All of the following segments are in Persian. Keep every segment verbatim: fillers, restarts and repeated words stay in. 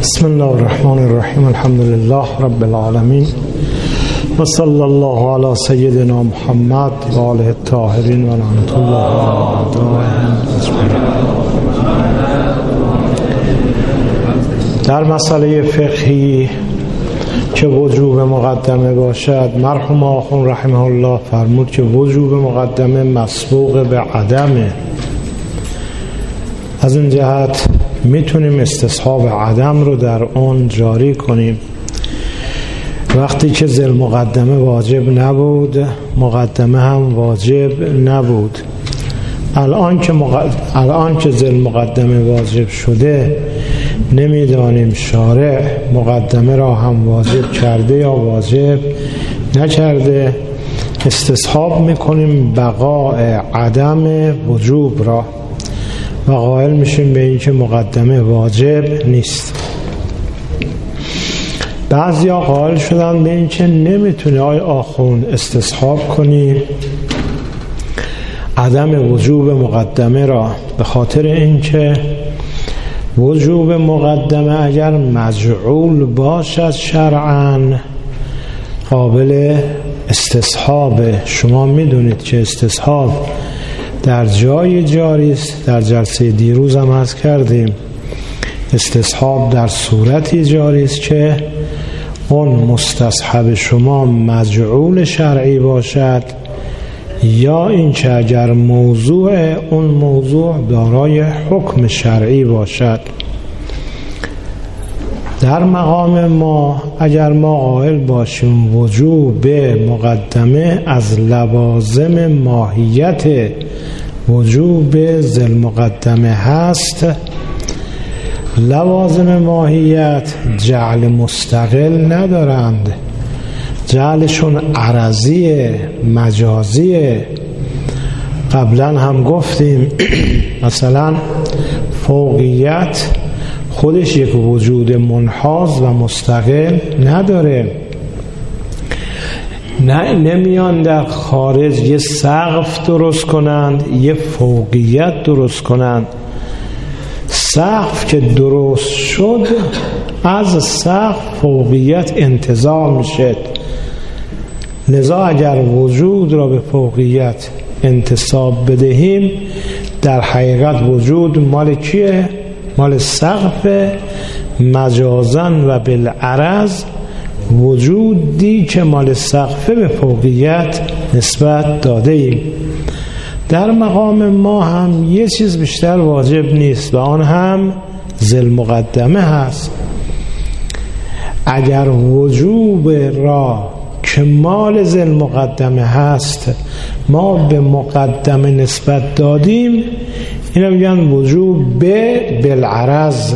بسم الله الرحمن الرحیم. الحمد لله رب العالمین و صلی الله علی سیدنا محمد و آله الطاهرین و لعنت الله علیهم اجمعین. در مسئله فقهی که وجوب مقدمه باشد، مرحوم آخوند رحمه الله فرمود که وجوب مقدمه مسبوق به عدمه. از این جهت میتونیم استصحاب عدم رو در اون جاری کنیم. وقتی که ذل مقدمه واجب نبود، مقدمه هم واجب نبود. الان که مقد... الان که ذل مقدمه واجب شده، نمیدانیم شارع مقدمه را هم واجب کرده یا واجب نکرده. استصحاب میکنیم بقاء عدم وجوب را و قائل میشیم به این که مقدمه واجب نیست. بعضی ها قائل شدن به این که نمیتونه آی آخوند استصحاب کنی عدم وجوب مقدمه را، به خاطر این که وجوب مقدمه اگر مجعول باشد شرعاً قابل استصحاب. شما میدونید که استصحاب در جای جاری است. در جلسه دیروز هم عرض کردیم استصحاب در صورتی جاری است که اون مستصحب شما مجعول شرعی باشد، یا این که اگر موضوع اون موضوع دارای حکم شرعی باشد. در مقام ما اگر ما قائل باشیم وجوب مقدمه از لوازم ماهیت وجوب ذل مقدمه هست، لوازم ماهیت جعل مستقل ندارند، جعلشون عرضی مجازیه. قبلا هم گفتیم مثلا فوقیت خودش یک وجود منحاز و مستقل نداره. نه نمیان در خارج یه سقف درست کنند، یه فوقیت درست کنند. سقف که درست شد، از سقف فوقیت انتزاع میشه. لذا اگر وجود را به فوقیت انتساب بدهیم، در حقیقت وجود مال کیه؟ مال سقف. مجازاً و بالعرض وجودی که مال سقف به فوقیت نسبت داده ایم. در مقام ما هم یه چیز بیشتر واجب نیست و آن هم ذل مقدمه هست. اگر وجوب را که مال ذل مقدمه هست ما به مقدمه نسبت دادیم، اینا میگن وجوب به بالعرض.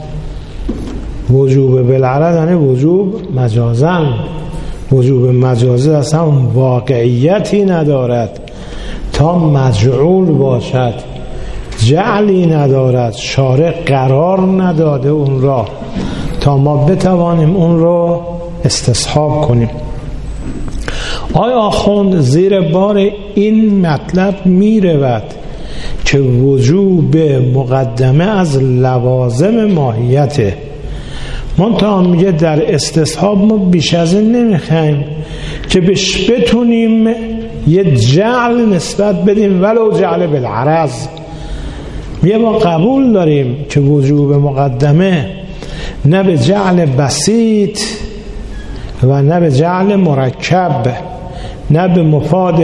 وجوب بالعرض یعنی وجوب مجازن. وجوب مجازی اصلا واقعیتی ندارد تا مجعول باشد، جعلی ندارد، شارع قرار نداده اون را تا ما بتوانیم اون رو استصحاب کنیم. آیا آخوند زیر بار این مطلب می رود که وجوب مقدمه از لوازم ماهیته؟ منتها میگه در استصحاب ما بیش از این نمیخوایم که بش بتونیم یه جعل نسبت بدیم ولو جعل بالعرض. میگه ما قبول داریم که وجوب مقدمه نه به جعل بسیط و نه به جعل مرکب، نه به مفاد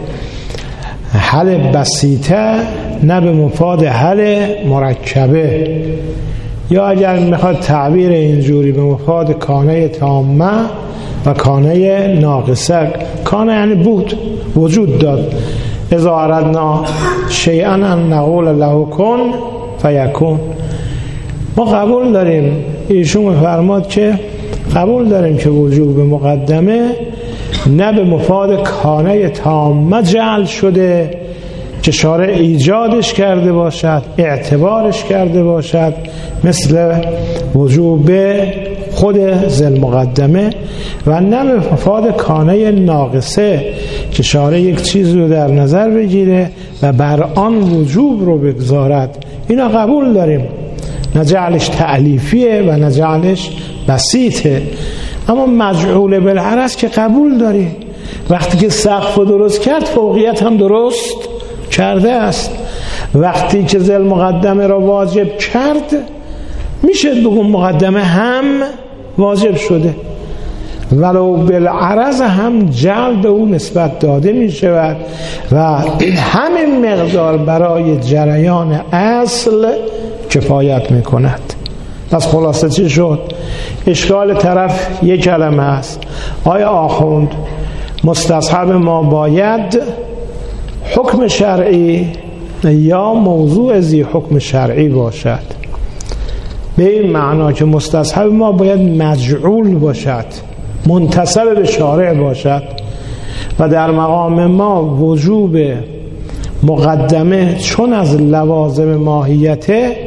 حل بسیطه نه به مفاد حل مرکبه، یا اگر میخواد تعبیر اینجوری به مفاد کانه تامه و کانه ناقصه. کانه یعنی بود، وجود داد. اذا اردنا شیئا ان نقول له کن فیکون. ما قبول داریم، ایشون فرماد که قبول داریم که وجوب مقدمه نه به مفاد کانه تامه جعل شده که شارع ایجادش کرده باشد، اعتبارش کرده باشد، مثل وجوب خود ذل مقدمه، و نه به مفاد کانه ناقصه که شارع یک چیز رو در نظر بگیره و بر آن وجوب رو بگذارد. اینا قبول داریم. نه جعلش تألیفیه و نه جعلش بسیطه. اما مجعول بالعرض که قبول داری، وقتی که سقف رو درست کرد فوقیت هم درست کرده است. وقتی که ذل مقدمه را واجب کرد میشه بگم مقدمه هم واجب شده، ولو بالعرض هم جعل به اون نسبت داده می شود و همین مقدار برای جریان اصل کفایت می کند. پس خلاصه چی شد؟ اشکال طرف یک کلمه است. آیا آخوند مستصحب ما باید حکم شرعی یا موضوع ذی حکم شرعی باشد؟ به این معنا که مستصحب ما باید مجعول باشد، منتسب به شارع باشد و در مقام ما وجوب مقدمه چون از لوازم ماهیت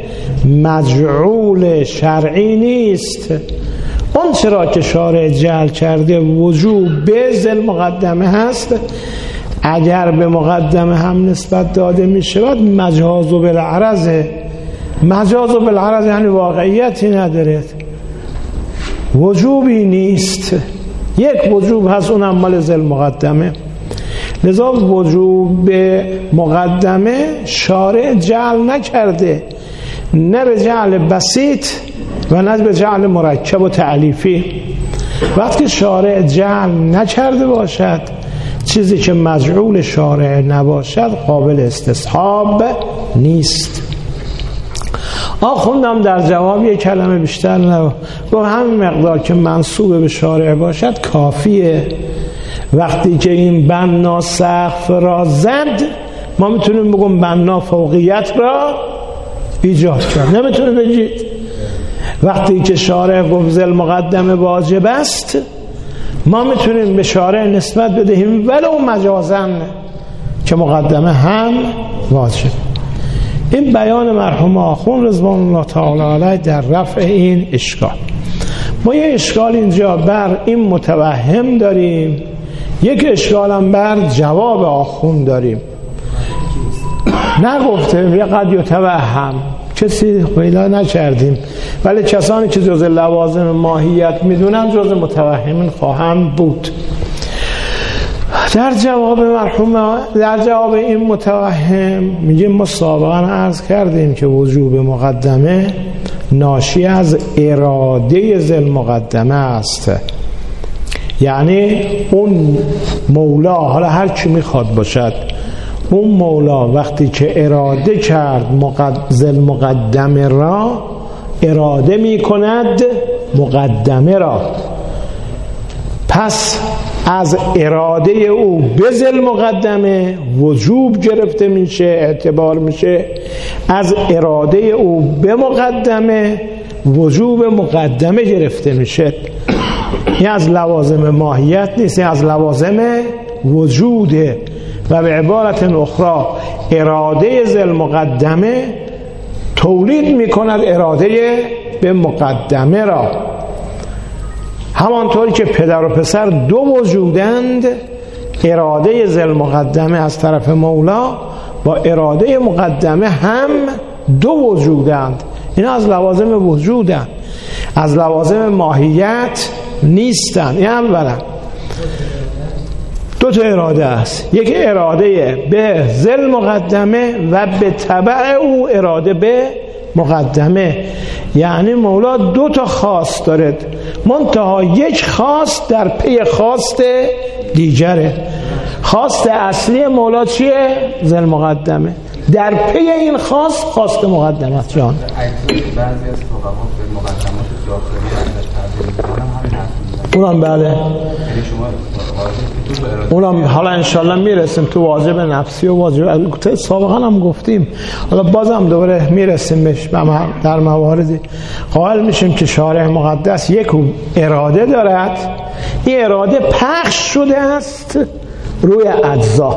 مجعول شرعی نیست. اون چرا که شارع جعل کرده وجوب به ذل مقدمه هست، اگر به مقدمه هم نسبت داده می شود مجاز بالعرض. مجاز بالعرض یعنی واقعیتی نداره، وجوبی نیست. یک وجوب هست اونم مال ذل مقدمه، لذا وجوب به مقدمه شارع جعل نکرده، نه به جعل بسیط و نه به جعل مرکب و تألیفی. وقتی شارع جعل نکرده باشد، چیزی که مجعول شارع نباشد قابل استصحاب نیست. آخوندم در جواب یک کلمه بیشتر نه، با همین مقدار که منسوب به شارع باشد کافیه. وقتی که این بنا سقف را زد ما میتونیم بگم بنا فوقیت را ایجاد کرد، نمیتونه بگید. وقتی که شارع گفت ذل مقدمه واجب است ما میتونیم به شارع نسبت بدهیم ولو مجازن که مقدمه هم واجب. این بیان مرحوم آخوند رضوان الله تعالی علیه در رفع این اشکال. ما یه اشکال اینجا بر این متوهم داریم، یک اشکال هم بر جواب آخوند داریم. نگفته یه قد یتوهم، کسی پیدا نکردیم، ولی کسانی که جز لوازم ماهیت میدونن جز متوهمین خواهند بود. در جواب مرحوم در جواب این متوهم میگه ما سابقا عرض کردیم که وجوب مقدمه ناشی از اراده ذل مقدمه است. یعنی اون مولا، حالا هر کی میخواد باشد، اون مولا وقتی که اراده کرد ذل مقدمه را، اراده میکند مقدمه را، پس از اراده او به ذل مقدمه وجوب گرفته میشه، اعتبار میشه. از اراده او به مقدمه وجوب مقدمه گرفته میشه. این از لوازم ماهیت نیست، این از لوازم وجوده. و به عبارت اخرى اراده ذل مقدمه تولید میکند اراده به مقدمه را. همانطوری که پدر و پسر دو وجودند، اراده ذل مقدمه از طرف مولا با اراده مقدمه هم دو وجودند. اینا از لوازم وجودند، از لوازم ماهیت نیستند. این اولا دو تا اراده است، یک اراده به ذل مقدمه و به تبع او اراده به مقدمه. یعنی مولا دو تا خواست دارد، منتها یک خواست در پی خواست دیگره. خواست اصلی مولا چیه؟ ذل مقدمه. در پی این خواست خواست مقدمه است. جان بعضی از فقها به مقدمات داخلی اونم بله، اونم حالا انشالله میرسیم تو واجب نفسی و واجب سابقا هم گفتیم، حالا بازم دوباره میرسیم بهش. در مواردی قائل میشیم که شارع مقدس یک اراده دارد، این اراده پخش شده است روی اجزا.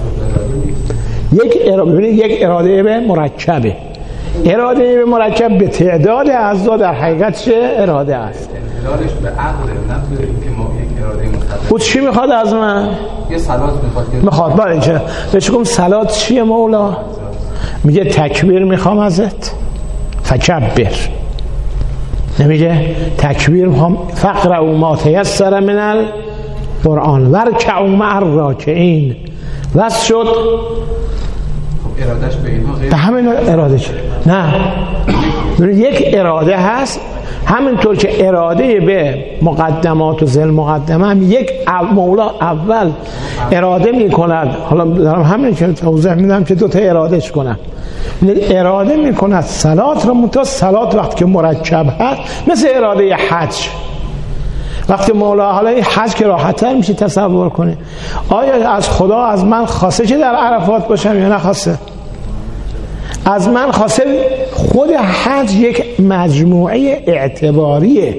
یک اراده یک اراده به مرکبه، اراده به مرکب به تعداد اجزا در حقیقت چه اراده است؟ دارش به عقل، نه به اینکه ما یک اراده مستقل. او چی میخواد از من؟ یه صلات میخواد. میخواد برای چه؟ بهش گفتم صلات چیه مولا؟ میگه تکبیر میخوام ازت، فکبر، نمیگه تکبیر هم فقرأوا ما تیسر من القرآن ورکعوا مع الراکعین. بس شد ارادهش به اینها غیر به همین اراده شد. نه یک اراده هست، همینطور که اراده به مقدمات و ذل مقدمه هم یک مولا اول اراده می کند. حالا دارم همین که توضیح میدم که دوتا ارادهش کنم. اراده می کند صلات رو، منتها صلات وقتی که مرکب هست مثل اراده حج. وقتی مولا حالا این حج که راحت‌تر میشه تصور کنه، آیا از خدا از من خواسته که در عرفات باشم یا نخواسته؟ از من خواسته. خود حج یک مجموعه اعتباریه،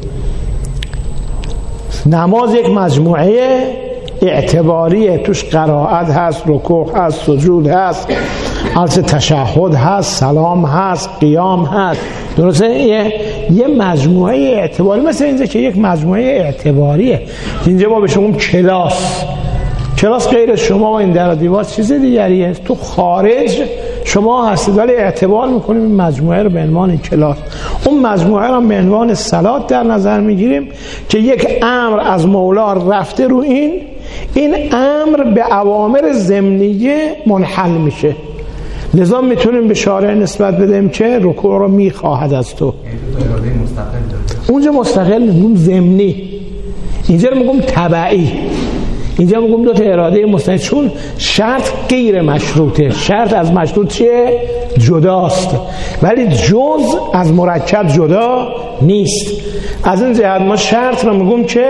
نماز یک مجموعه اعتباریه، توش قرائت هست، رکوع هست، سجود هست، عرض تشهد هست، سلام هست، قیام هست، درسته؟ یه, یه مجموعه اعتباری، مثل اینجا که یک مجموعه اعتباریه. اینجا ما به شما کلاس کلاس غیر شما و این در دیوار چیز دیگریه، تو خارج شما هستید ولی اعتبار میکنیم این مجموعه رو به عنوان کلاس. اون مجموعه رو به عنوان صلات در نظر میگیریم که یک امر از مولا رفته رو این این امر به اوامر ضمنیه منحل میشه. لذا میتونیم به شارع نسبت بدیم که رکوع رو میخواهد از تو. اونجا مستقل میگم ضمنی، اینجا رو میگم تبعی. اینجا میگم دو تا اراده مستقل، چون شرط غیر مشروطه. شرط از مشروط چیه؟ جداست، ولی جز از مرکب جدا نیست. از این جهت ما شرط رو میگم که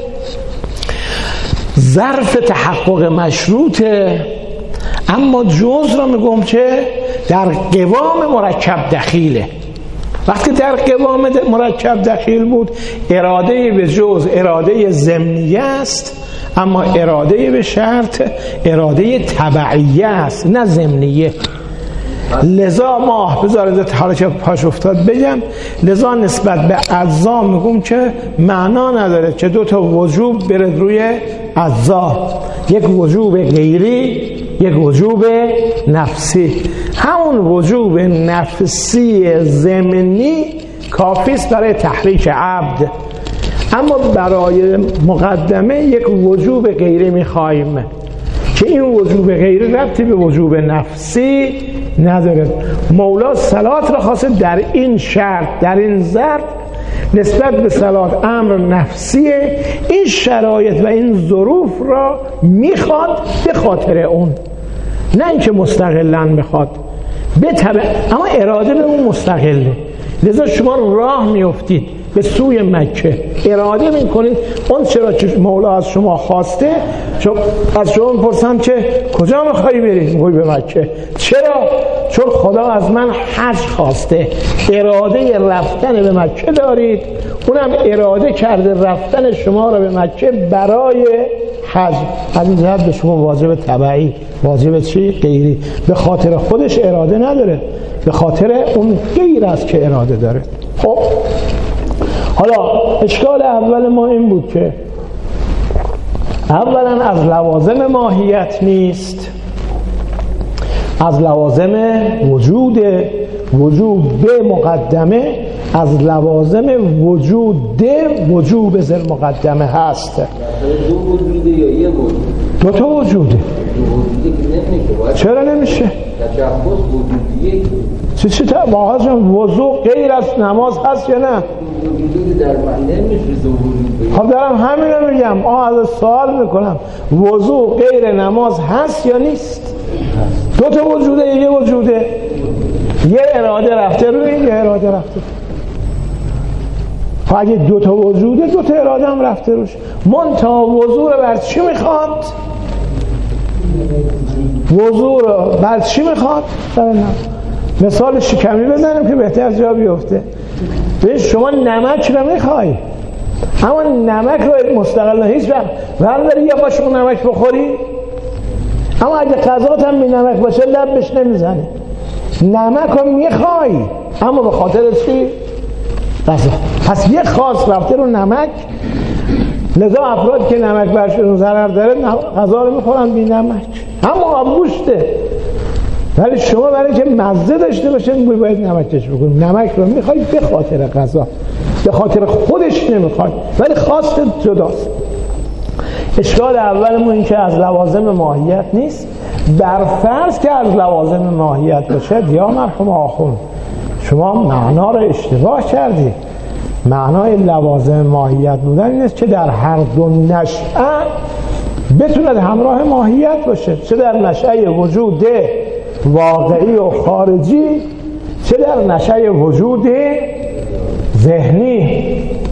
ظرف تحقق مشروطه، اما جز رو میگم که در قوام مرکب دخیله. وقتی در قوام مرکب دخیل بود، اراده به جز اراده ضمنیه است، اما اراده به شرط اراده تبعیه است نه ضمنیه. لذا ما بذارید حالا که پاش افتاد بگم، لذا نسبت به اجزا میگم که معنا نداره که دو تا وجوب برد روی اجزا، یک وجوب غیری یک وجوب نفسی. همون وجوب نفسی ضمنی کافی است برای تحریک عبد، اما برای مقدمه یک وجوب غیری میخوایم که این وجوب غیری ربطی به وجوب نفسی نداره. مولا صلات را خواسته در این شرط، در این ظرف نسبت به صلات امر نفسیه، این شرایط و این ظروف را میخواد به خاطر اون، نه اینکه مستقلاً بخواد به طبع، اما اراده به اون مستقله. لذا شما راه میافتید به سوی مکه، اراده میکنید اون چرا که مولا از شما خواسته. از شما میپرسم که کجا میخوایی برید؟ میخوایی به مکه. چرا؟ چون خدا از من حج خواسته، اراده رفتن به مکه دارید، اونم اراده کرده رفتن شما رو به مکه برای حج. از این جهت به شما واجب تبعی، واجب چی؟ غیری. به خاطر خودش اراده نداره، به خاطر اون غیر است که اراده داره. خب حالا اشکال اول ما این بود که اولا از لوازم ماهیت نیست، از لوازم وجود وجود به مقدمه، از لوازم وجود وجوب زل مقدمه هست. دو وجوده یا یه وجود؟ دو تا وجوده. دو وجوده که نمیشه. چرا نمیشه؟ تشخص وجود یک. چه چه تا باهاش وضو غیر از نماز هست یا نه؟ وجود در من نمیشه دو وجود. خب دارم همین رو میگم، آه از سوال میکنم وضو غیر نماز هست یا نیست؟ دو تا وجوده یا یه وجوده؟ یه اراده رفته روی یه اراده رفته. خب اگه دو تا وجوده دو تا اراده هم رفته روش. منتها وضو رو بر چی میخواد؟ وضو رو بر چی میخواد؟ مثال شکمی بزنیم که بهتر جا بیفته. ببین شما نمک رو میخوای، اما نمک رو مستقل هیچ وقت برداری یه قاشق نمک بخوری، اما اگه غذات هم بی نمک باشه لبش نمیزنه. نمک رو میخوای اما به خاطر چی؟ غذا. پس یه خاص رفته رو نمک. لذا افراد که نمک برشون ضرر داره غذا رو میخورن بی نمک، اما آب گوشته. ولی شما برای که مزه داشته باشه میگوی باید نمکش بکنیم. نمک رو میخوای به خاطر غذا، به خاطر خودش نمیخوای، ولی خواست جداست. اشکال اولمون این که از لوازم ماهیت نیست. بر فرض که از لوازم ماهیت باشد، یا مرحوم آخوند شما معنا رو اشتباه کردید. معنای لوازم ماهیت بودن این است که در هر دو نشأه بتوند همراه ماهیت باشه، چه در نشأه وجود واقعی و خارجی، چه در نشأه وجود ذهنی.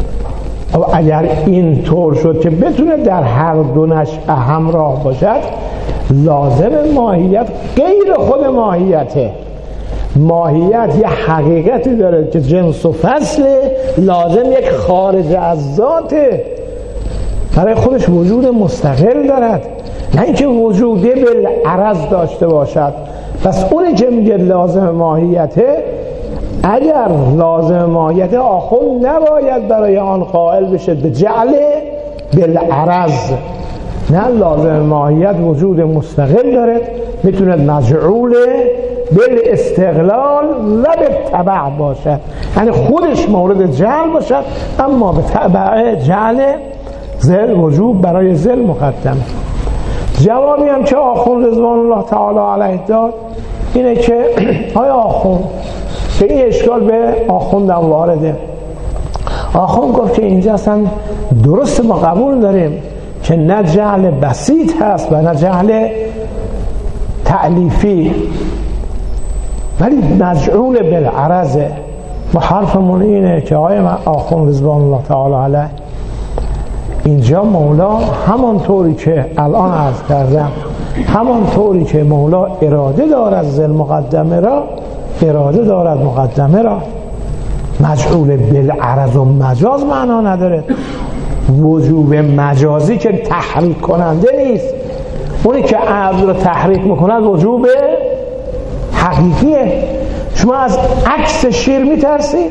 اگر این طور شد که بتونه در هر دو نشأه همراه باشد، لازم ماهیت غیر خود ماهیته. ماهیت یه حقیقتی داره که جنس و فصل، لازم یک خارج از ذاته، برای خودش وجود مستقل دارد، نه اینکه وجود بالعرض داشته باشد. پس اونی که میگه لازم ماهیته، اگر لازم ماهیت آخوند نباید برای آن قائل بشه به جعل بالعرض، نه، لازم ماهیت وجود مستقل داره، میتونه مجعول بالاستقلال و به تبع باشد، یعنی خودش مورد جعل باشد اما به تبع جعل ذل وجوب برای ذل مقدمه. جوابی هم که آخوند رضوان الله تعالی علیه داد اینه که آیا آخوند که این اشکال به آخوندم وارده. آخوند گفت که اینجا اصلا درست ما قبول داریم که نه جعل بسیط هست و نه جعل تألیفی، ولی مجعول بالعرضه. و حرفمون اینه که آقای آخوند رضوان الله تعالی علیه اینجا مولا همان طوری که الان عرض کردم، همان طوری که مولا اراده دارد ذل مقدمه را، اراده دارد مقدمه را. مجعول بالعرض و مجاز معنا نداره. وجوب مجازی که تحریک کننده نیست، اونی که عرض رو تحریک میکند وجوب حقیقیه. شما از عکس شیر میترسید؟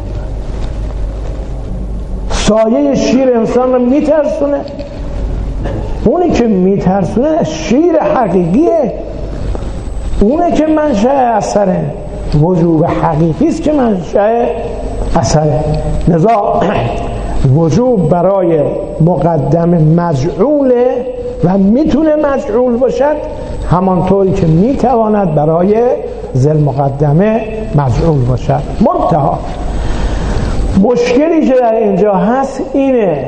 سایه شیر انسان رو میترسونه؟ اونی که میترسونه شیر حقیقیه، اونه که منشأ اثره، وجوب حقیقی است که منشأ اثره. لذا وجوب برای مقدمه مجعوله و میتونه مجعول باشد، همانطوری که میتواند برای ذل مقدمه مجعول باشد. منتها مشکلی که در اینجا هست اینه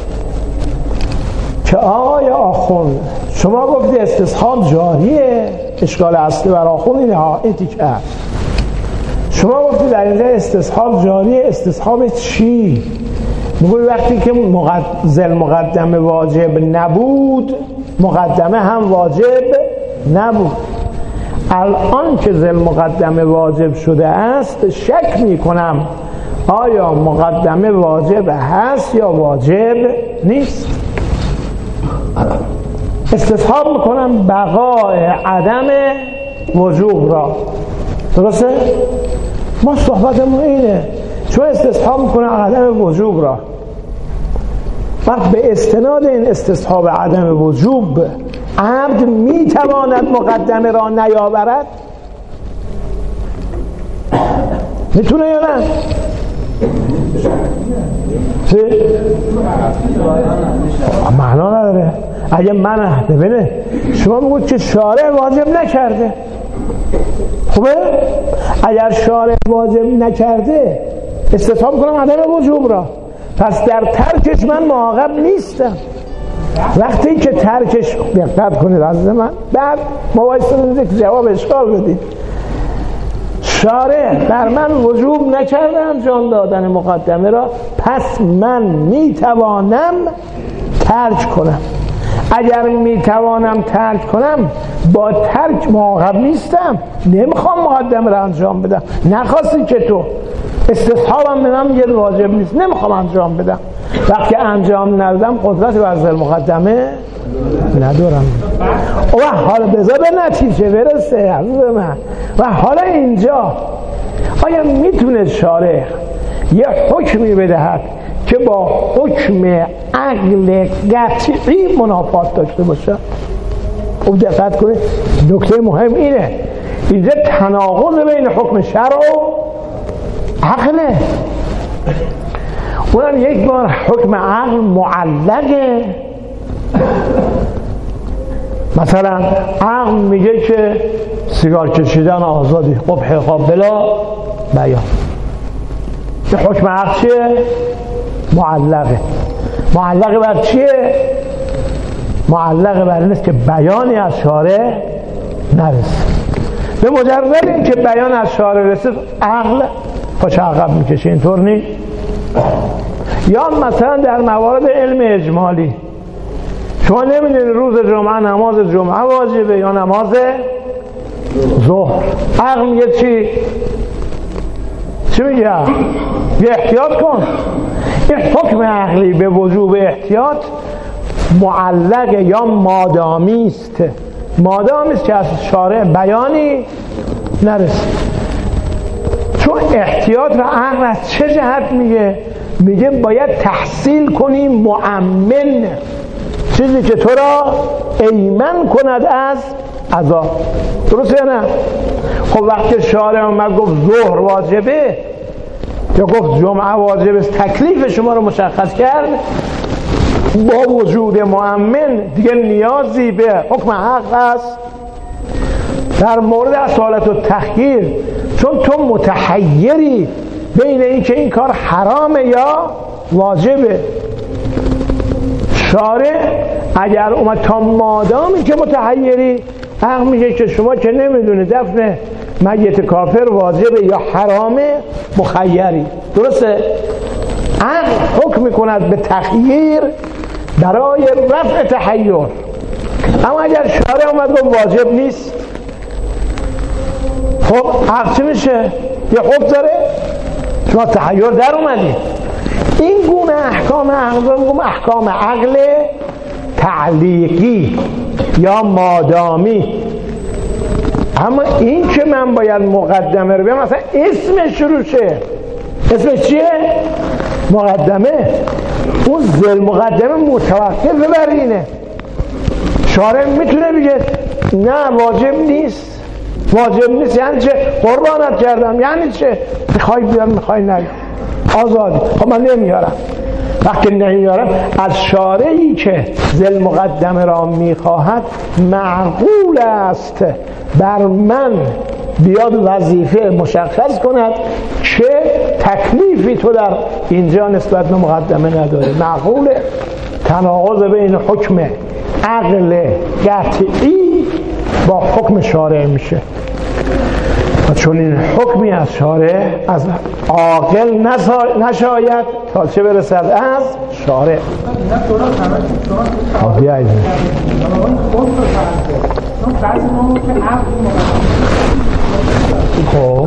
که آقای آخوند شما گفتید استصحاب جاریه. اشکال اصلی بر آخوند اینه ها، این تیکه شما گفتید در اینجا استصحاب جاریه. استصحاب چی؟ میگوی وقتی که مقد... ذل مقدمه واجب نبود، مقدمه هم واجب نبود. الان که ذل مقدمه واجب شده است، شک میکنم آیا مقدمه واجب هست یا واجب نیست. استصحاب میکنم بقای عدم وجوب را. درسته؟ ما صحبتمون اینه، چون استصحاب میکنه عدم وجوب را، وقت به استناد این استصحاب عدم وجوب عبد میتواند مقدمه را نیاورد؟ میتونه یا نه؟ معنا نداره. اگه من ببینه شما میگوید که شارع واجب نکرده، خوبه؟ اگر شارع واجب نکرده استصحاب کنم عدم وجوب را، پس در ترکش من معاقب نیستم. وقتی که ترکش، دقت کنید عزیز من، بعد مباحثه میده که جواب اشکال بدید. شارع بر من وجوب نکرده انجام دادن مقدمه را، پس من میتوانم ترک کنم. اگر میتوانم ترک کنم با ترک معاقب نیستم، نمیخوام مقدمه را انجام بدم. نخواستی که تو استصحابم به من میگه واجب نیست، نمیخوام انجام بدم. وقتی انجام ندادم قدرت بر ذل مقدمه ندارم. و حالا بذار به نتیجه برسه عزیز من. و حالا اینجا آیا میتونه شارع یه حکمی بدهد که با حکم عقل قطعی منافات داشته باشه؟ خوب دقت کنید، نکته مهم اینه اینجا تناقض بین حکم شرع و عقله. اونم یک بار حکم عقل معلقه، مثلا عقل میگه که سیگار کشیدن آزادی قبح قابلا بیان، که حکم عقل چیه؟ معلقه. معلقه بر چیه؟ معلقه بر این است که بیانی از شارع نرسه. به مجرد این که بیان از شارع رسید عقل پاچه عقب میکشه، اینطور نیست؟ یا مثلا در موارد علم اجمالی شما نمیدونید روز جمعه نماز جمعه واجبه یا نماز ظهر، عقل میگه چی؟ چی میگه؟ یه احتیاط کن. این حکم عقلی به وجوب احتیاط معلقه یا مادامی است، مادامی است که از شارع بیانی نرسید. چون احتیاط و عقل از چه جهت میگه؟ میگه باید تحصیل کنی مؤمن، چیزی که تو را ایمن کند از عذاب. درسته یا نه؟ خب وقتی شارع اومد گفت ظهر واجبه یا گفت جمعه واجبه، تکلیف شما رو مشخص کرد، با وجود مؤمن دیگه نیازی به حکم عقل است. در مورد اصالت و تخییر چون تو متحیری بین این که این کار حرامه یا واجبه، شارع اگر اومد تا مادامی که متحیری، عقل میگه که شما که نمیدونه دفن میت کافر واجبه یا حرامه، مخیری. درسته؟ عقل حکم میکند به تخییر برای رفع تحیر. اما اگر شارع اومد گفت واجب نیست، خب عقل چی میشه؟ یه حکم داره، شما تحیر در اومدید. این گونه احکام عقل رو میگم احکام عقل تعلیقی یا مادامی. اما این که من باید مقدمه رو بیام، مثلا اسمش شروع شه، اسمش چیه؟ مقدمه. اون ذل مقدمه متوقف بر اینه. شارع میتونه بگه نه واجب نیست، واجب نیست یعنی چه؟ قربانت کردم یعنی چه؟ میخوای بیار میخوای نیار، آزادی. خب من نمیارم. وقتی نمیارم از شارعی که ذل مقدمه را میخواهد معقول است بر من بیاد وظیفه مشخص کند که تکلیفی تو در اینجا نسبت به مقدمه نداری. معقول تناقض بین حکم عقل قطعی با حکم شارع میشه. و چون این حکمی از شارع از عاقل نشاید تا چه برسد از شارع. خب بیایید خب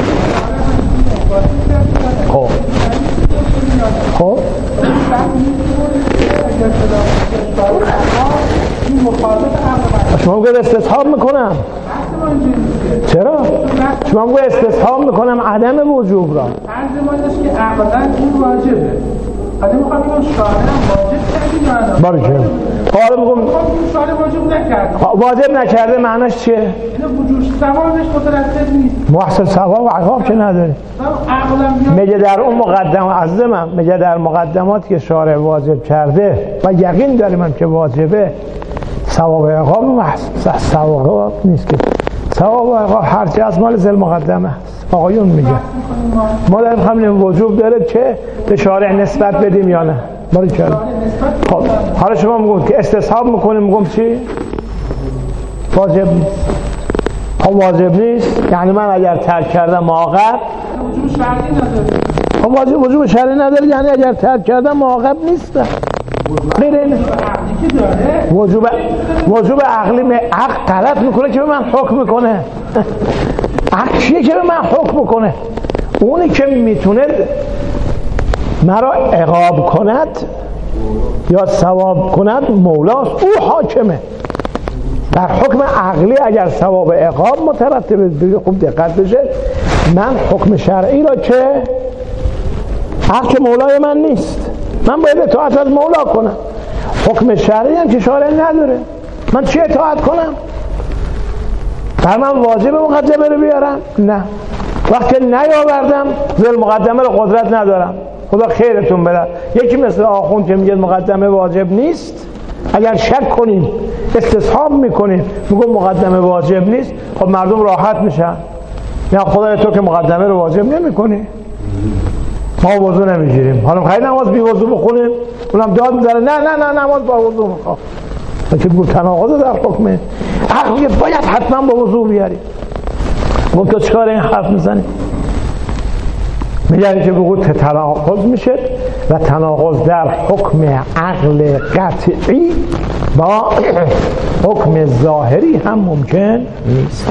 خب خب شما میگه استصحاب میکنم. چرا؟ شما میگه استصحاب میکنم عدم وجوب را. عرض ما داشت که عقلا این واجبه. حالا میخوام بگم شارع واجب کردی یا نه؟ باشه. حالا میگم شارع واجب نکرده. واجب نکرده معناش چیه؟ این وجود ثوابش مترتب نیست. محصل ثواب و عقاب که نداره. عقلا میگه در اون مقدمه عزیزم، میگه در مقدماتی که شارع واجب کرده و یقین داریم هم که واجبه، ثواب و عقاب محصل ثواب نیست که ثواب و عقاب هرچی از مال ذل مقدمه است. آقایون میگه ما در همین وجوب داره که به شارع نسبت بدیم یا نه. باری چرا؟ خب حالا شما میگم که استصحاب میکنیم، میگم چی؟ واجب نیست. خب واجب نیست یعنی من اگر ترک کردم معاقب وجوب شرعی نداره. خب واجب وجوب شرعی نداره یعنی اگر ترک کردم معاقب نیستم. غیر این وجوب وجوب عقلی می عقل غلط میکنه که به من حکم میکنه. عقل چیه که به من حکم میکنه؟ اونی که میتونه مرا عقاب کند یا ثواب کند مولاست، او حاکمه. در حکم عقلی اگر ثواب و عقاب مترتبه، خوب دقت بشه، من حکم شرعی را که عقل که مولای من نیست، من باید اطاعت از مولا کنم. حکم شرعی هم که شارع نداره، من چی اطاعت کنم؟ بر من واجب مقدمه رو بیارم؟ نه. وقتی نیاوردم ذل مقدمه رو قدرت ندارم. خدا خیرتون بده. یکی مثل آخوند که میگه مقدمه واجب نیست، اگر شک کنیم استصحاب میکنیم میگم مقدمه واجب نیست، خب مردم راحت میشن. یا خدای تو که مقدمه رو واجب نمیکنی، ما وضو نمیگیریم، حالا خیلی نماز بی وضو بخونیم، اونم داد میزنه نه نه نه نماز با وضو میخوام. که بود تناقض در حکمه عقل باید حتما با وضو بیاری. گفت تو چکار این حرف میزنی؟ میگه که بگو تناقض میشه و تناقض در حکم عقل قطعی با حکم ظاهری هم ممکن نیست.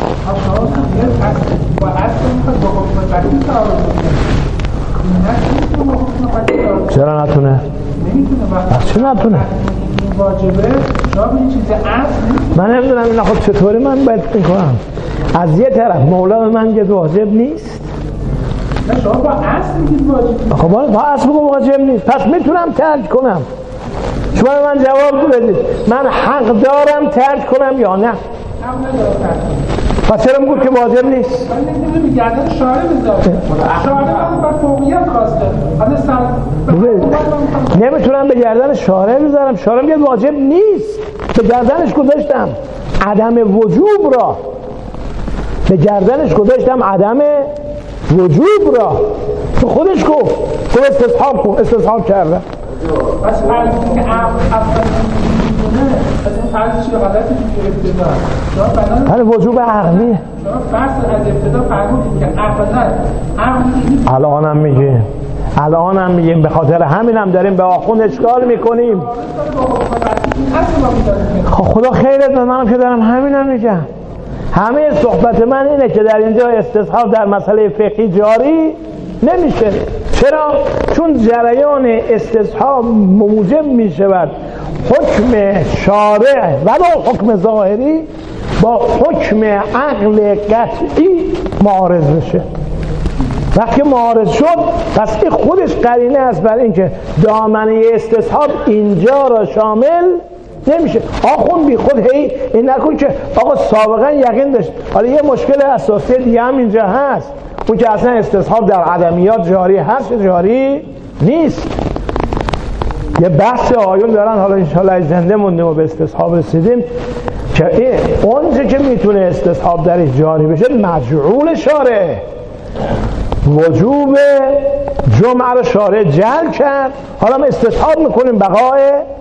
چرا نتونه؟ چرا نتونه؟ واجبه شما این چیز اصل من نمیدونم این خود چطوری من باید میکنم. از یه طرف مولا من یه واجب نیست، نه شما با اصل میگید واجب. خب با اصل بگم واجب نیست، پس میتونم ترک کنم. شما من جواب بدید من حق دارم ترک کنم یا نه؟ حق ندارم ترک کنم. پس چرا میگوید که واجب نیست؟ من نمیدونم میگردن شارع بذاره. شارع بر فوقیت خواسته. حالا سر نمیتونم به گردن شارع بذارم. شارع میگه واجب نیست، به گردنش گذاشتم عدم وجوب را، به گردنش گذاشتم عدم وجوب را. تو خودش گفت تو استصحاب کن، استصحاب کرده. بس فرضی که عقل اول میدونه، از این فرضی چیه غلطی که ابتدا شما بنا هر وجوب عقلیه. شما فرض از ابتدا فرمودید که عقلا عقل الانم میگیم الانم میگیم به خاطر همینم داریم به آخوند اشکال میکنیم. خب خدا خیرت بده، منم که دارم همینم میگم. همه صحبت من اینه که در اینجا استصحاب در مسئله فقهی جاری نمیشه. چرا؟ چون جریان استصحاب موجب میشود حکم شارع و با حکم ظاهری با حکم عقل قطعی معارض بشه. وقتی معارض شد پس این خودش قرینه است بر اینکه دامنه استصحاب اینجا را شامل نمیشه. آخون بی خود هی این نکن که آقا سابقا یقین داشت. حالا یه مشکل اساسی دیگه هم اینجا هست، اون که اصلا استصحاب در عدمیات جاری هست جاری نیست. یه بحث آیون دارن، حالا انشاءالله زنده موندیم و به استصحاب رسیدیم که این اونجا که میتونه استصحاب درش جاری بشه مجعول شارع، وجوب جمعه رو شارع جعل کرد، حالا ما استصحاب میکنیم بقای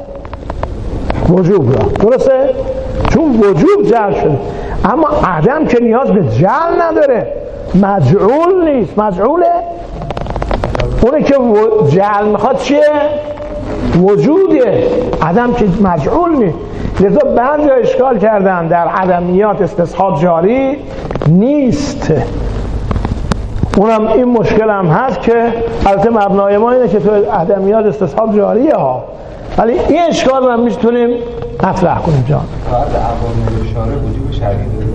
وجوب را. درسته؟ چون وجوب جعل شده، اما عدم که نیاز به جعل نداره، مجعول نیست. مجعوله اونه که جعل میخواد چیه؟ وجوده. عدم که مجعول نیست. لذا بعضی ها اشکال کردن در عدمیات استصحاب جاری نیست. اونم این مشکل هم هست که البته مبنای ما اینه که تو عدمیات استصحاب جاریه ها، ولی این اشکال رو میتونیم مطرح کنیم. جان فقط عوامل اشاره وجوب شرعی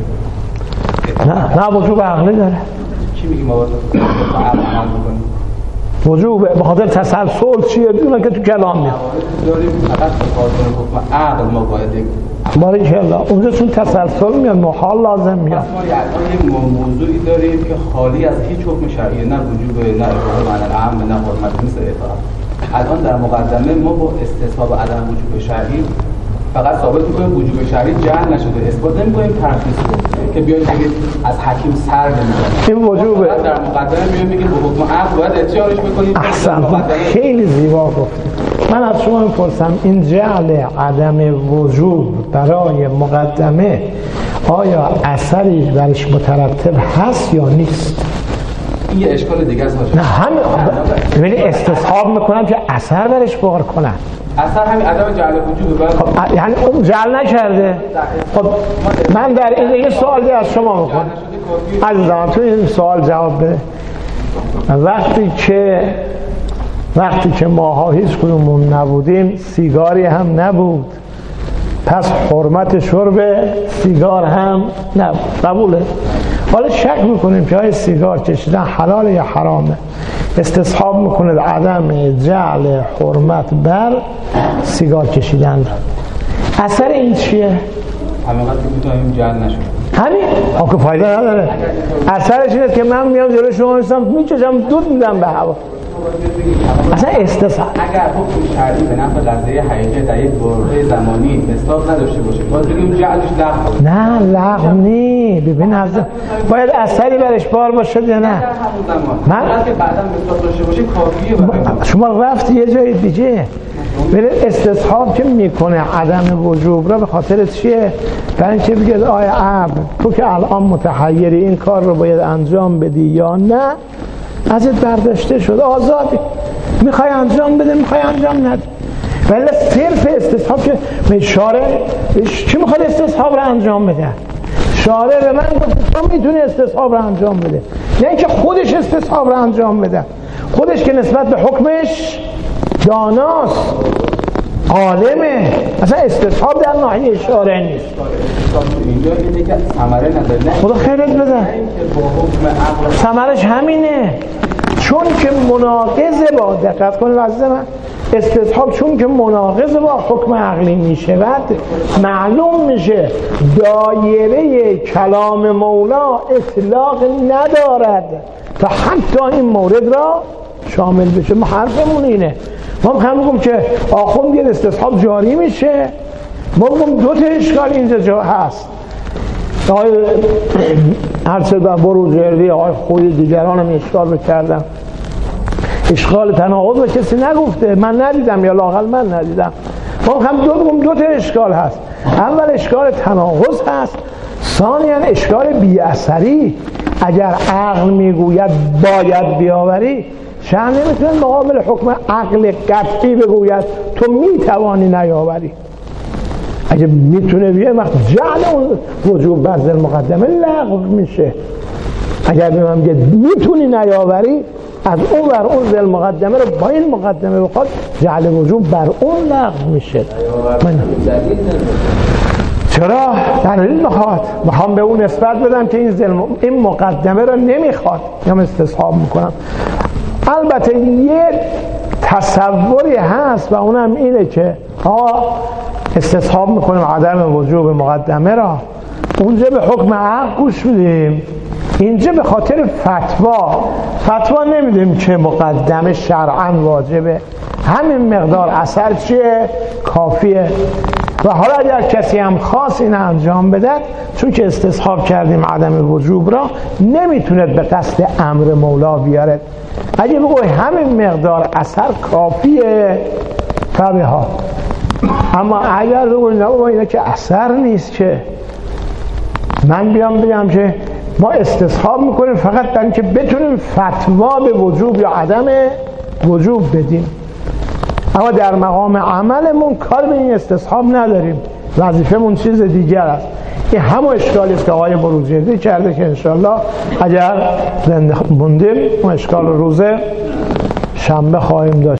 داره؟ نه نه وجوب عقلی داره. کی میگه ما باید عقل عمل بکنیم؟ وجوب به خاطر تسلسل چیه اونه که تو کلام میاد. داریم فقط به خاطر حکم عقل ما باید بارک الله اونجا چون تسلسل میاد محال لازم میاد. ما یه موضوعی داریم که خالی از هیچ حکم شرعی، نه وجوب نه اباحه معنی العام نه حرمت مثل اطاعت. الان در مقدمه ما با استصحاب عدم وجوب شرعی فقط ثابت می‌کنیم وجوب شرعی جعل نشده، اثبات نمی‌کنیم ترخیص رو که بیاید بگید از حکیم سر نمی‌کنه. این وجوبه. در مقدمه میگیم میگیم به حکم عقل باید اتیانش بکنید. احسن، خیلی زیبا گفت. من از شما میپرسم این جعل عدم وجوب برای مقدمه آیا اثری برش مترتب هست یا نیست؟ این یه اشکال دیگه است. نه همین ببینید استصحاب میکنم که اثر برش بار کنن. اثر همین عدم جعل وجوب. خب یعنی اون جعل نکرده. خب من در این یه سوالی از شما میکنم عزیزان، تو این سوال جواب بده. وقتی که وقتی که ماها هیچ کدومون نبودیم سیگاری هم نبود، پس حرمت شرب سیگار هم نبود. قبوله؟ حالا شک میکنیم که های سیگار کشیدن حلال یا حرامه، استصحاب میکنه عدم جعل حرمت بر سیگار کشیدن. اثر این چیه؟ حماقت که میتونیم جعل نشد همین آخه فایده نداره. اثرش اینه که من میام جلو شما میستم میکشم دود میدم به هوا. اصلا استصحاب اگر حکم شرعی به نفع قضیه حقیقی در یک برهه زمانی مصداق نداشته باشه باز بگیم جعلش لغو. نه لغو نی. ببین حضرت باید اثری برش بار باشه یا نه؟ من که بعدا مصداق داشته باشه کافیه. شما رفت یه جای دیگه بره استصحاب که میکنه عدم وجوب را به خاطر چیه؟ برای اینکه بگید آیا عبد تو که الان متحیری این کار رو باید انجام بدی یا نه، ازت برداشته شد، آزادی، میخوای انجام بده میخوای انجام نده. ولی صرف استصحاب که شارع چی میخواد استصحاب رو انجام بده؟ شارع به من گفت تو میتونی استصحاب رو انجام بده، نه اینکه خودش استصحاب رو انجام بده. خودش که نسبت به حکمش داناست، عالمه، اصلا استصحاب در ناحیه شارع نیست. اینجا اینه که ثمره نداره. خدا خیرت بده. ثمرش همینه، چون که مناقض با دقت کنید عزیز من، استصحاب چون که مناقض با حکم عقلی میشه بعد معلوم میشه دایره کلام مولا اطلاق ندارد تا حتی این مورد را شامل بشه. ما حرفمون اینه، ما هم بگم که آخوند یه استصحاب جاری میشه، ما بگم دو تا اشکال اینجا جا هست. آقای هرچه با بروجردی آقای خوی دیگران هم اشکال بکردم، اشکال تناقض به کسی نگفته، من ندیدم یا لااقل من ندیدم. ما هم دو بگم دو تا اشکال هست. اول اشکال تناقض هست، ثانیاً اشکال بی اثری. اگر عقل میگوید باید بیاوری، شرع نمیتونه مقابل حکم عقل قطعی بگوید تو میتوانی نیاوری. اگه میتونه بیه وقت جعل اون وجوب بعض المقدمه لغو میشه. اگر به من بگه میتونی نیاوری، از اون بر اون ذل مقدمه رو با این مقدمه بخواد جعل وجوب بر اون لغو میشه. من چرا؟ دلیل میخواد، میخوام به اون نسبت بدم که این ذل این مقدمه رو نمیخواد یا استصحاب میکنم. البته یه تصوری هست و اونم اینه که ها استصحاب میکنیم عدم وجوب مقدمه را، اونجا به حکم عقل گوش میدیم، اینجا به خاطر فتوا فتوا نمیدیم که مقدمه شرعاً واجبه، همین مقدار اثر چیه؟ کافیه. و حالا اگر کسی هم خاص این انجام بده، چون که استصحاب کردیم عدم وجوب را، نمیتونه به قصد امر مولا بیاره. اگه بگوی همین مقدار اثر کافیه فبه ها، اما اگر بگوی نه بابا اینا که اثر نیست، که من بیام بگم که ما استصحاب میکنیم فقط برای اینکه بتونیم فتوا به وجوب یا عدم وجوب بدیم، اما در مقام عملمون کار به این استصحاب نداریم، وظیفمون چیز دیگر است. این همون اشکالی است که آقای بروجردی کرده که انشالله اگر زنده موندیم اون اشکال روز شنبه خواهیم داشت.